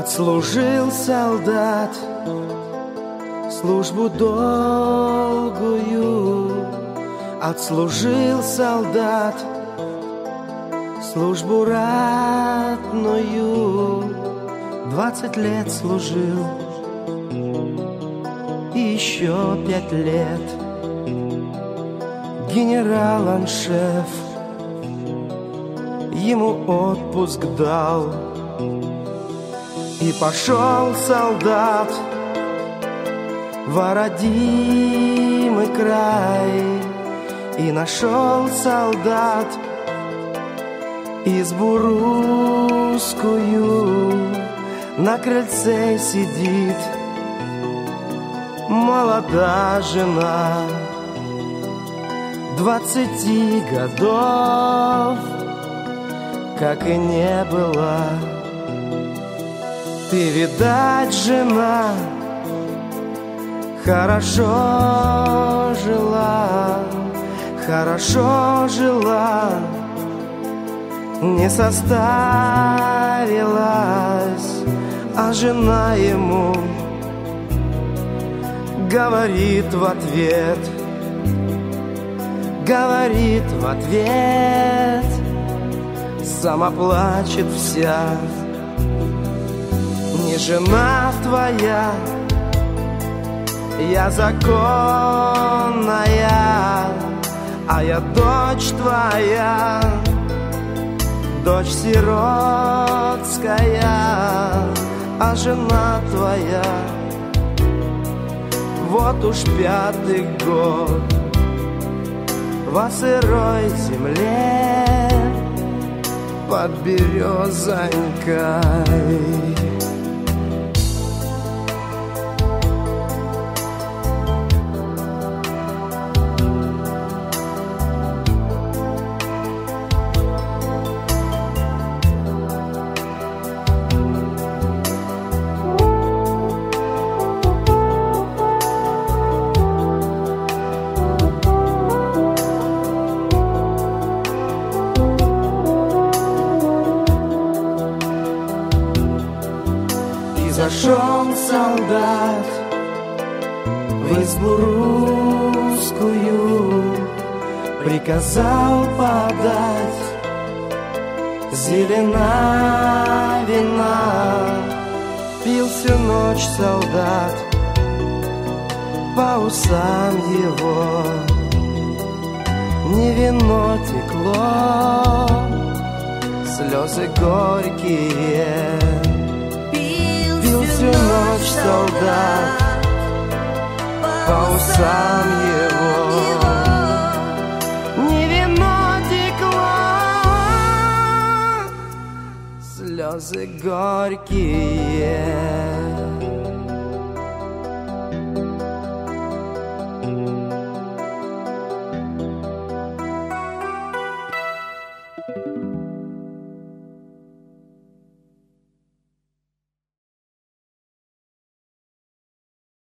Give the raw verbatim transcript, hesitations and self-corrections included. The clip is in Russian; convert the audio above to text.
Отслужил солдат службу долгую, отслужил солдат службу ратную. Двадцать лет служил и еще пять лет генерал-аншеф ему отпуск дал. И пошел солдат в родимый край, и нашел солдат избу русскую. На крыльце сидит молодая жена двадцати годов, как и не было. Ты, видать, жена, хорошо жила, хорошо жила, не состарилась. А жена ему говорит в ответ, говорит в ответ, сама плачет вся. Не жена твоя, я законная, а я дочь твоя, дочь сиротская. А жена твоя вот уж пятый год во сырой земле под березонькой. Зашел солдат в избу русскую, приказал подать зелена вина. Пил всю ночь солдат, по усам его не вино текло, слезы горькие. Всю ночь солдат, по усам его не вино текло, слезы горькие.